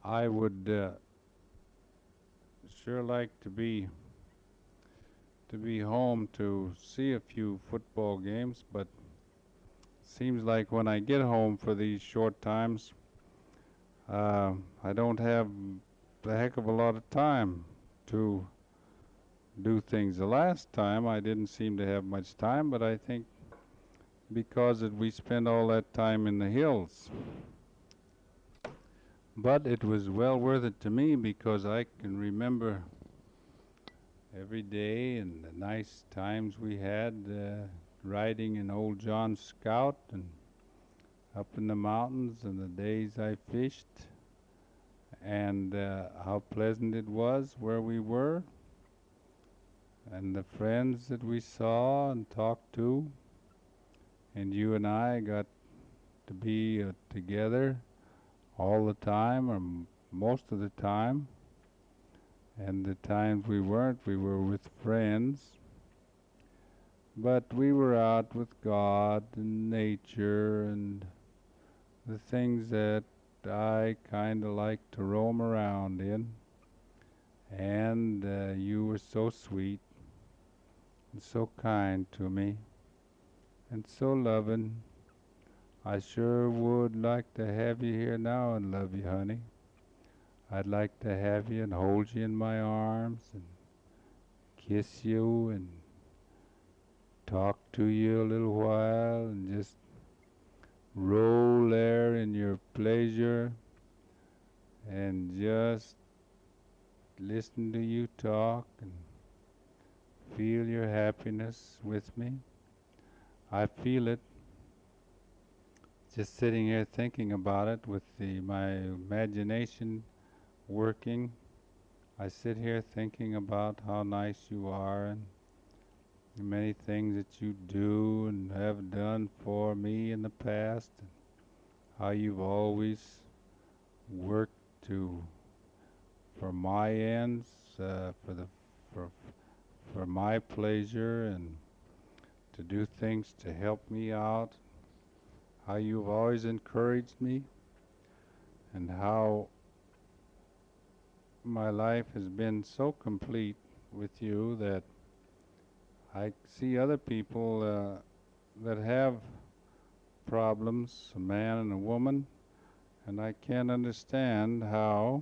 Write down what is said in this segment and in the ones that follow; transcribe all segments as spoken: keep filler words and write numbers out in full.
I would uh, sure like to be to be home to see a few football games, but seems like when I get home for these short times, uh, I don't have a heck of a lot of time to do things. The last time I didn't seem to have much time, but I think because it, we spent all that time in the hills. But it was well worth it to me because I can remember every day and the nice times we had uh, riding in old John Scout and up in the mountains and the days I fished and uh, how pleasant it was where we were and the friends that we saw and talked to. And you and I got to be uh, together all the time or m- most of the time. And the times we weren't, we were with friends. But we were out with God and nature and the things that I kind of like to roam around in. And uh, you were so sweet and so kind to me and so loving. I sure would like to have you here now and love you, honey. I'd like to have you and hold you in my arms and kiss you and talk to you a little while and just roll there in your pleasure and just listen to you talk and feel your happiness with me. I feel it just sitting here thinking about it with the my imagination working. I sit here thinking about how nice you are and the many things that you do and have done for me in the past and how you've always worked to for my ends, uh, for the for for my pleasure and to do things to help me out. How you've always encouraged me and how my life has been so complete with you that I see other people uh, that have problems, a man and a woman, and I can't understand how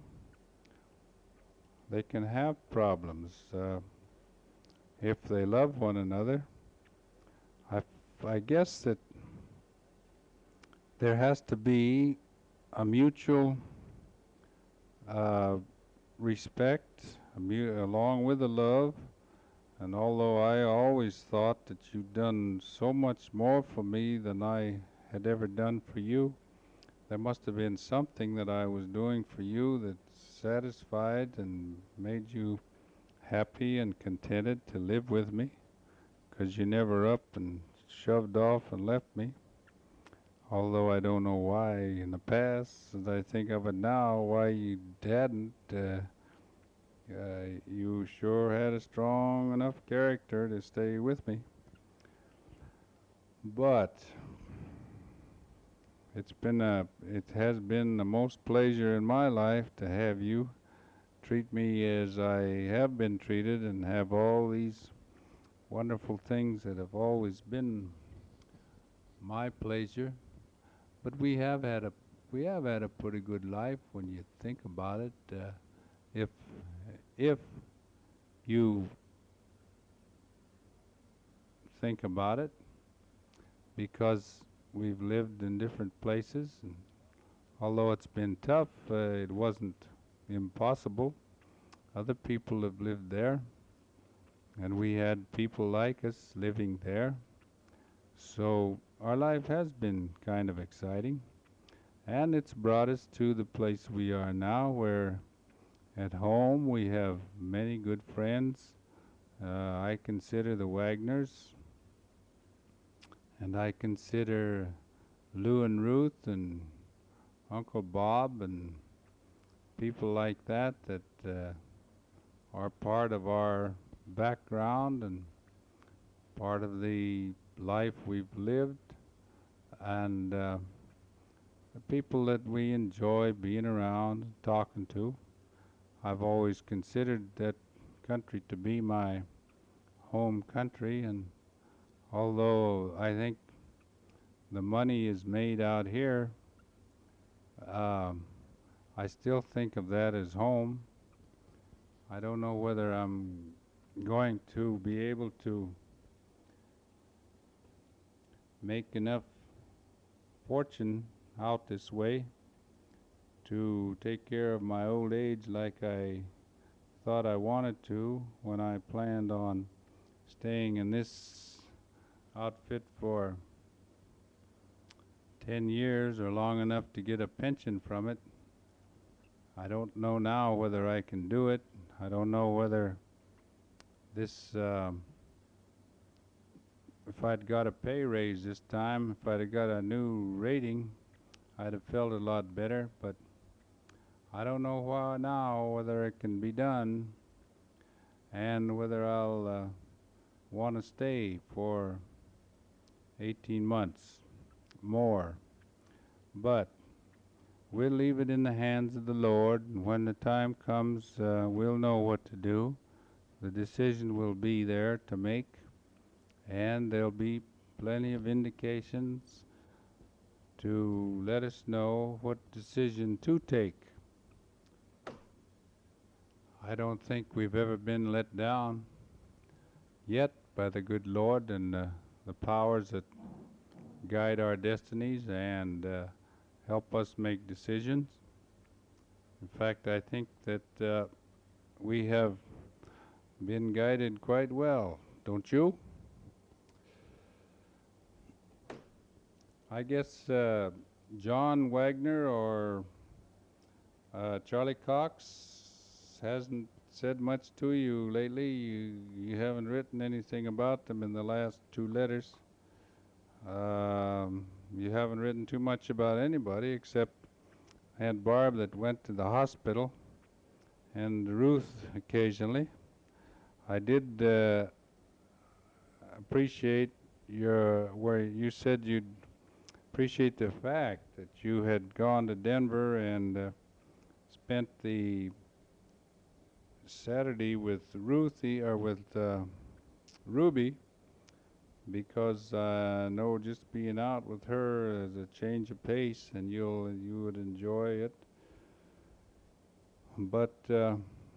they can have problems uh, if they love one another. I, I guess that there has to be a mutual uh, respect a mu- along with the love. And although I always thought that you'd done so much more for me than I had ever done for you, there must have been something that I was doing for you that satisfied and made you happy and contented to live with me, 'cause you never up and shoved off and left me. Although I don't know why in the past, as I think of it now, why you hadn't. Uh, uh, you sure had a strong enough character to stay with me. But it's been a, it has been the most pleasure in my life to have you treat me as I have been treated and have all these wonderful things that have always been my pleasure. But we have had a we have had a pretty good life when you think about it. Uh, if if you think about it, because we've lived in different places, and although it's been tough, uh, it wasn't impossible. Other people have lived there, and we had people like us living there. So our life has been kind of exciting, and it's brought us to the place we are now, where at home we have many good friends. Uh, I consider the Wagners, and I consider Lou and Ruth and Uncle Bob and people like that that uh, are part of our background and part of the life we've lived. And uh, the people that we enjoy being around and talking to. I've always considered that country to be my home country, and although I think the money is made out here, um, I still think of that as home. I don't know whether I'm going to be able to make enough fortune out this way to take care of my old age like I thought I wanted to when I planned on staying in this outfit for ten years or long enough to get a pension from it. I don't know now whether I can do it. I don't know whether this, um, if I'd got a pay raise this time, if I'd have got a new rating, I'd have felt a lot better, but I don't know why now whether it can be done and whether I'll uh, want to stay for eighteen months more. But we'll leave it in the hands of the Lord, and when the time comes, uh, we'll know what to do. The decision will be there to make, and there'll be plenty of indications to let us know what decision to take. I don't think we've ever been let down yet by the good Lord and uh, the powers that guide our destinies and uh, help us make decisions. In fact, I think that uh, we have been guided quite well, don't you? I guess uh, John Wagner or uh, Charlie Cox hasn't said much to you lately. You, you haven't written anything about them in the last two letters. Um, you haven't written too much about anybody except Aunt Barb that went to the hospital and Ruth occasionally. I did uh, appreciate your, where you said you'd appreciate the fact that you had gone to Denver and uh, spent the Saturday with Ruthie or with uh, Ruby, because I uh, know just being out with her is a change of pace and you'll you would enjoy it. But uh,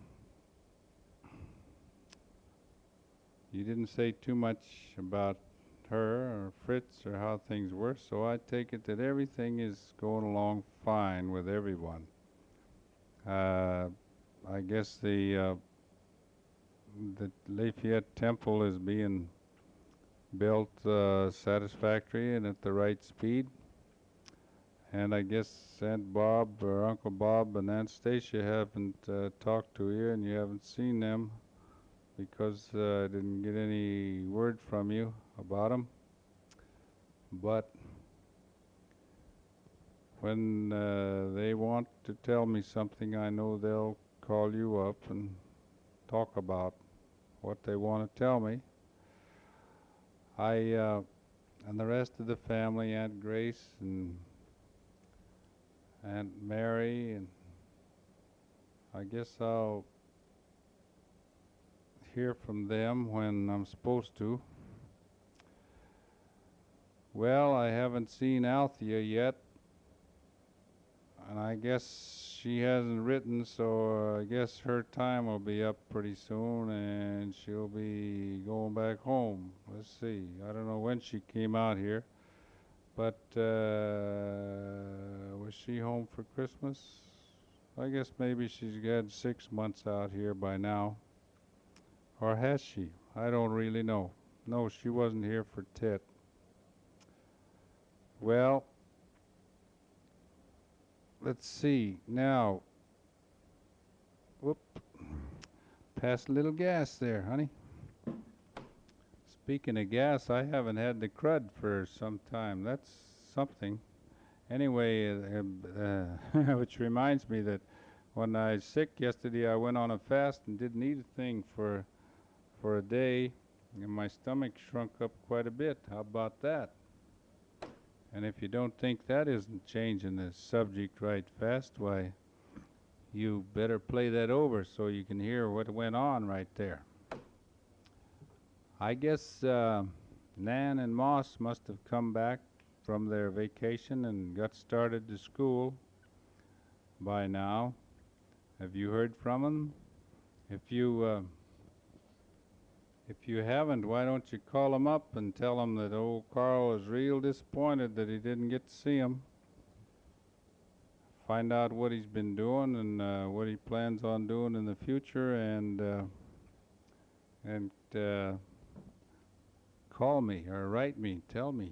you didn't say too much about her or Fritz or how things were, so I take it that everything is going along fine with everyone. Uh, I guess the uh, the Lafayette Temple is being built uh, satisfactory and at the right speed. And I guess Aunt Bob or Uncle Bob and Aunt Stacia haven't uh, talked to you and you haven't seen them because uh, I didn't get any word from you about them. But when uh, they want to tell me something, I know they'll call you up and talk about what they want to tell me. I uh, and the rest of the family, Aunt Grace and Aunt Mary, and I guess I'll hear from them when I'm supposed to. Well, I haven't seen Althea yet, and I guess she hasn't written, so uh, I guess her time will be up pretty soon, and she'll be going back home. Let's see. I don't know when she came out here, but uh, was she home for Christmas? I guess maybe she's had six months out here by now. Or has she? I don't really know. No, she wasn't here for Tet. Well, let's see. Now, whoop, pass a little gas there, honey. Speaking of gas, I haven't had the crud for some time. That's something. Anyway, uh, uh, which reminds me that when I was sick yesterday, I went on a fast and didn't eat a thing for for a day, and my stomach shrunk up quite a bit. How about that? And if you don't think that isn't changing the subject right fast, why, you better play that over so you can hear what went on right there. I guess uh, Nan and Moss must have come back from their vacation and got started to school by now. Have you heard from them? If you uh, if you haven't, why don't you call them up and tell them that old Carl is real disappointed that he didn't get to see him. Find out what he's been doing and uh, what he plans on doing in the future, and uh, and uh, call me or write me, tell me.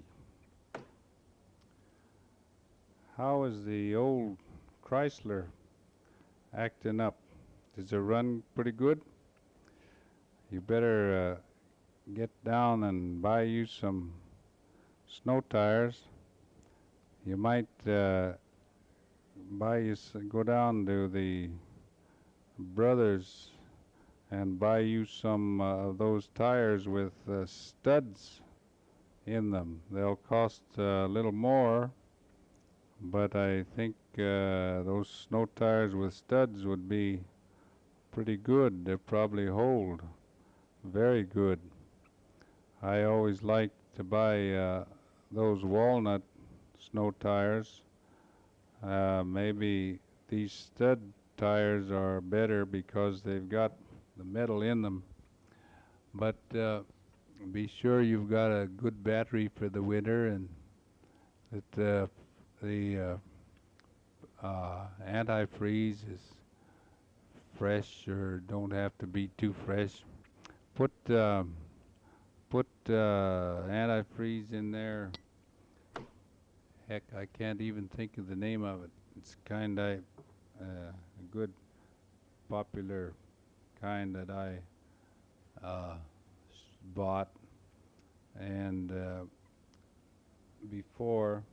How is the old Chrysler acting up? Does it run pretty good? You better uh, get down and buy you some snow tires. You might uh, buy you s- go down to the Brothers and buy you some uh, of those tires with uh, studs in them. They'll cost uh, a little more, but I think uh, those snow tires with studs would be pretty good. They probably hold very good. I always like to buy uh, those walnut snow tires. Uh, maybe these stud tires are better because they've got the metal in them. But uh, be sure you've got a good battery for the winter, and that uh, the uh, uh, antifreeze is fresh or don't have to be too fresh. Put um, put uh, antifreeze in there. Heck, I can't even think of the name of it. It's kind of uh, a good, popular kind that I uh, s- bought, and uh, before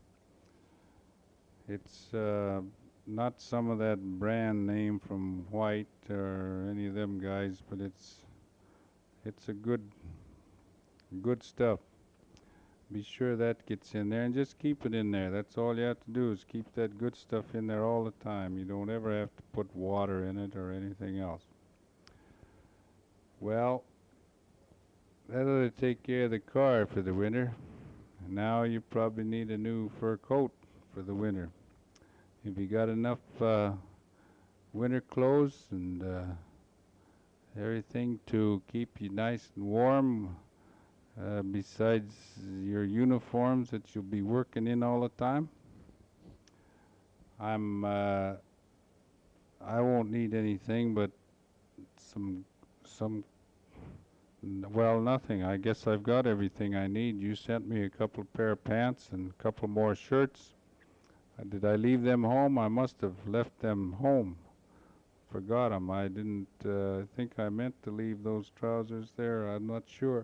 it's uh, not some of that brand name from White or any of them guys, but it's it's a good good stuff. Be sure that gets in there and just keep it in there. That's all you have to do is keep that good stuff in there all the time. You don't ever have to put water in it or anything else. Well, that ought to take care of the car for the winter. Now you probably need a new fur coat for the winter. If you got enough uh, winter clothes and uh, everything to keep you nice and warm, uh, besides your uniforms that you'll be working in all the time, I'm uh, I won't need anything but some some n- well, nothing. I guess I've got everything I need. You sent me a couple of pair of pants and a couple more shirts. Uh, did I leave them home? I must have left them home. Forgot 'em. I didn't uh, think I meant to leave those trousers there. I'm not sure.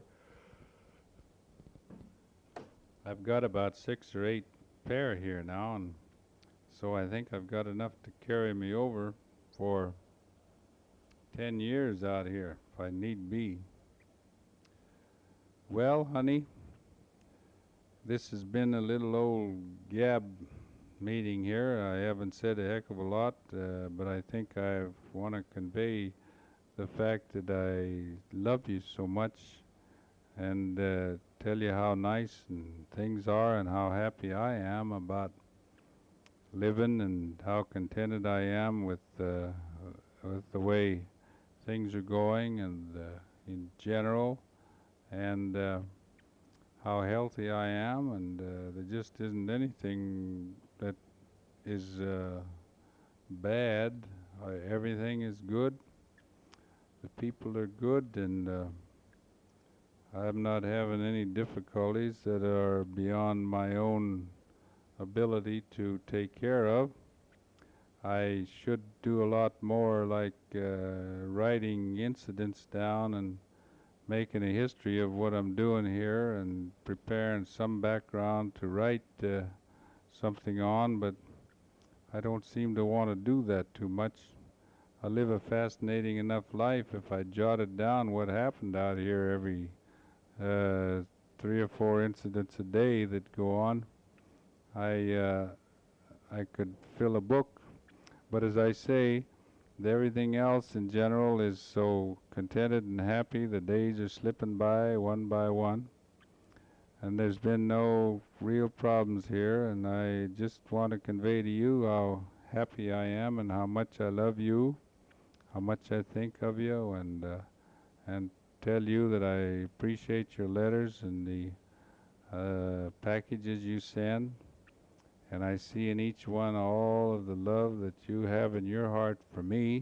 I've got about six or eight pair here now, and so I think I've got enough to carry me over for ten years out here, if I need be. Well, honey, this has been a little old gab meeting here. I haven't said a heck of a lot, uh, but I think I want to convey the fact that I love you so much, and uh, tell you how nice and things are and how happy I am about living and how contented I am with uh, with the way things are going and uh, in general, and uh, how healthy I am, and uh, there just isn't anything that is uh, bad. Uh, everything is good. The people are good, and uh, I'm not having any difficulties that are beyond my own ability to take care of. I should do a lot more, like uh, writing incidents down and making a history of what I'm doing here and preparing some background to write uh, something on, but I don't seem to want to do that too much. I live a fascinating enough life if I jotted down what happened out here every uh, three or four incidents a day that go on. I uh, I could fill a book. But as I say, everything else in general is so contented and happy. The days are slipping by one by one, and there's been no real problems here. And I just want to convey to you how happy I am and how much I love you, how much I think of you, and uh, and tell you that I appreciate your letters and the uh, packages you send. And I see in each one all of the love that you have in your heart for me.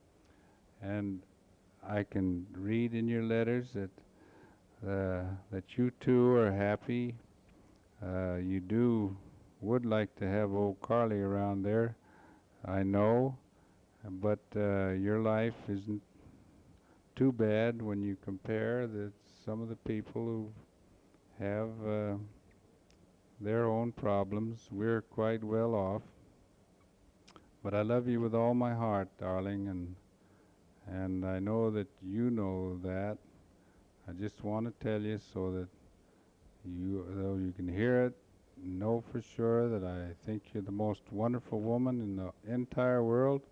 And I can read in your letters that uh, that you too are happy. Uh, you do would like to have old Carly around there, I know, but uh, your life isn't too bad when you compare that some of the people who have uh, their own problems. We're quite well off, but I love you with all my heart, darling, and and I know that you know that. I just want to tell you so that you, though you can hear it, know for sure that I think you're the most wonderful woman in the entire world.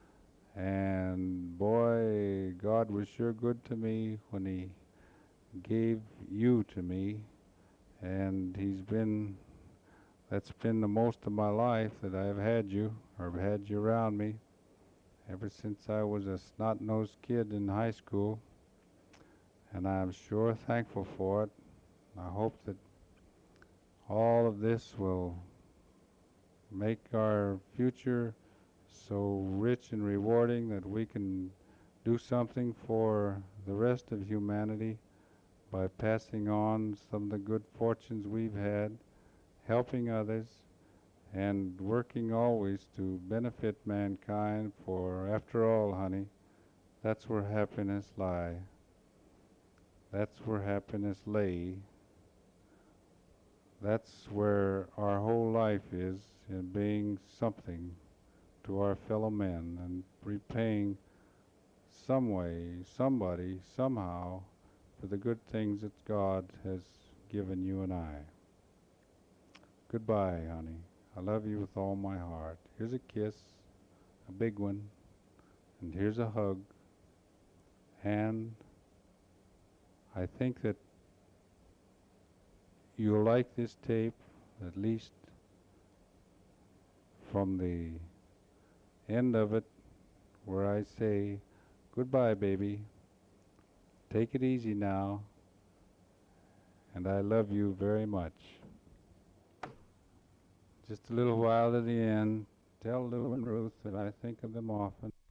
And boy, God was sure good to me when He gave you to me. And He's been, that's been the most of my life that I've had you, or had you around me, ever since I was a snot-nosed kid in high school. And I'm sure thankful for it. I hope that all of this will make our future so rich and rewarding that we can do something for the rest of humanity by passing on some of the good fortunes we've had, helping others, and working always to benefit mankind. For after all, honey, that's where happiness lie. That's where happiness lay. That's where our whole life is, in being something to our fellow men and repaying some way, somebody, somehow, for the good things that God has given you and I. Goodbye, honey. I love you with all my heart. Here's a kiss, a big one, and here's a hug. And I think that you'll like this tape, at least from the end of it, where I say, goodbye, baby. Take it easy now, and I love you very much. Just a little while to the end, tell Lou and Ruth that I think of them often.